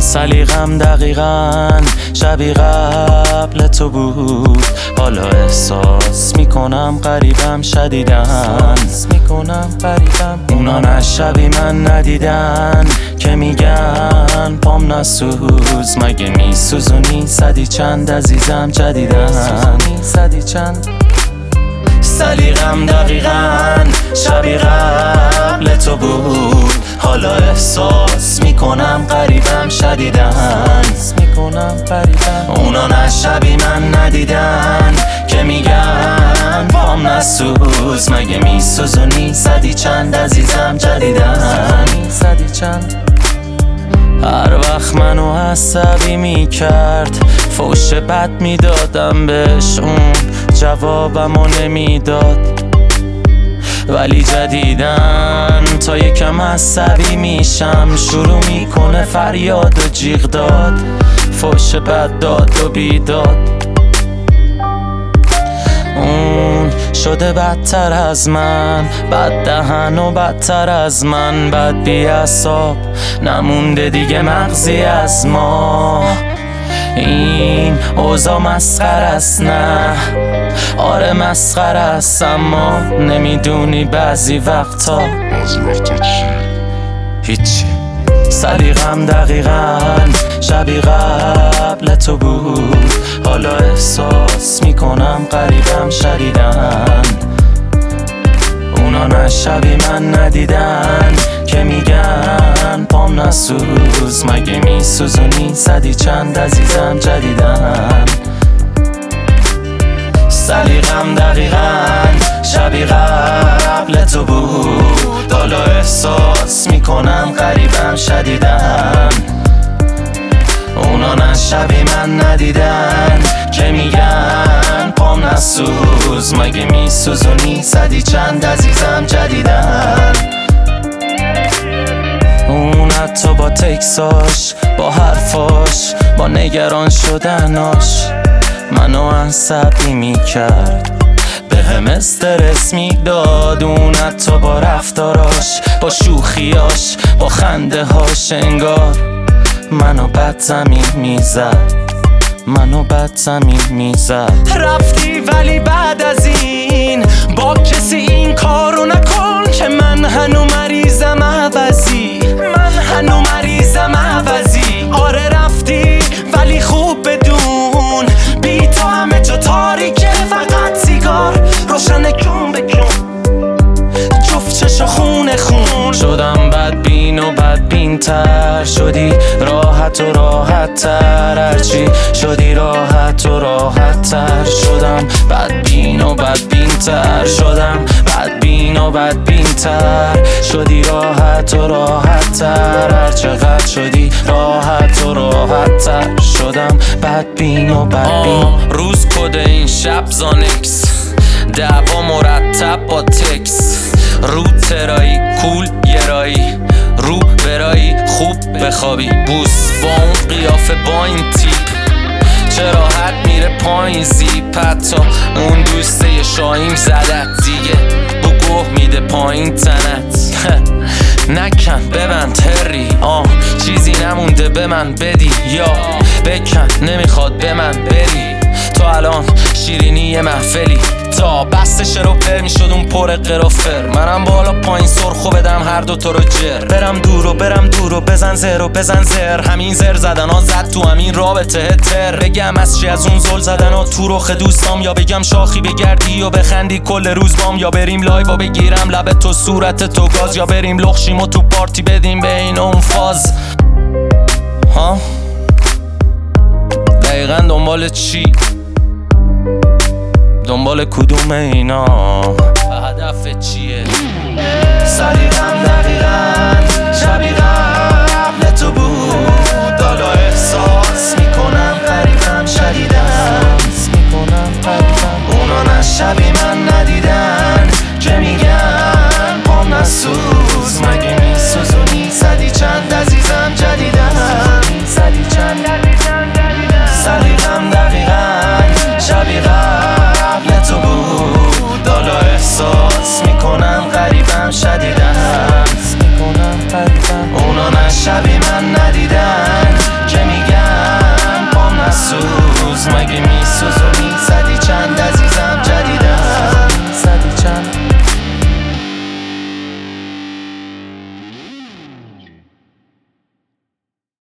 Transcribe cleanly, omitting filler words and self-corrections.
سلیقم دقیقاً شبیه قبل تو بود. حالا احساس میکنم غریبم شدیدن، اونا نه شبیه من ندیدن که میگن پام نسوز. مگه میسوزونی صدی چند عزیزم جدیدن؟ سلیقم دقیقاً شبیه قبل تو بود. حالا احساس میکنم غریبم شدیدن، اونا نه شبیه من ندیدن که میگن پام نسوز. مگه میسوزونی صدی چند عزیزم جدیدن؟ هر وقت منو عصبی میکرد فوش بد میدادم بهش، اون جوابمو نمیداد. ولی جدیدن تا یکم عصبی میشم شروع میکنه فریاد و جیغ داد، فوش بد داد و بیداد. اون شده بدتر از من، بد دهن و بدتر از من، بد بی اعصاب، نمونده دیگه مغزی از ما. این اوضاع مسخره است، نه آره مسخره است، اما نمیدونی بعضی وقتا چی؟ هیچی. سلیقم دقیقاً شبیه قبل تو بود. حالا احساس میکنم غریبم شدیدن، اونا نه شبیه من ندیدن که میگن پام نسوز. مگه میسوزونی صدی چند عزیزم جدیدن؟ سلیقم دقیقاً شبیه قبل تو بود. حالا احساس میکنم غریبم شدیدن، اونا نه شبیه من ندیدن که میگن پام نسوز. مگه میسوزونی صدی چند عزیزم جدیدن؟ اون حتی با تکساش، با حرفاش، با نگران شدناش منو عصبی میکرد، به هم استرس میداد. اون حتی با رفتاراش، با شوخیاش، با خنده هاش انگار منو بد زمین میزد. رفتی ولی بعد از این با کسی این کارو نکن که من هنو مریضم عوضی. آره رفتی ولی خوب بدون بی تو همه جا تاریکه، فقط سیگار روشن کن بکن، جفت چشا خون شدم بدبین و بدبین تر، شدی راحت و راحت تر، هرچی شدی راحت و راحت تر. شدم بدبین و بدبین تر، شدم بدبین و بدبین تر، شدی راحت و راحت تر، هر چقدر شدی راحت و راحت تر. شدم بدبین و بدبین. روز کد این شب زانکس، دعوا مرتب با تکس، رو ترایی کول گرایی، رو برایی خوب بخوابی، بوس با اون قیافه با این تیپ، چه راحت میره پایین زیپ، حتی اون دوسته شاهیم زدت دیگه بگوه میده پایین تنت. نکن ببند هری، چیزی نمونده به من بدی، یا بکن نمیخواد به من بری. تو الان شیرینی محفلی، تا بستش رو پر میشد اون پر قرافر، منم بالا پایین سرخو بدم هر دو تو رو جر. برم دور و بزن زر، همین زر زدن ها زد تو همین رابطه تر. بگم از چی از اون زل زدن ها تو رخ دوستام، یا بگم شاخی بگردی و بخندی کل روز بام، یا بریم لایو و بگیرم لب تو صورت تو گاز، یا بریم لخشیم و تو پارتی بدیم به این اون فاز. ها دقیقا دنبال چی؟ دنبال کدوم اینا؟ هدف چیه؟ سلیقم دقیقاً شبیه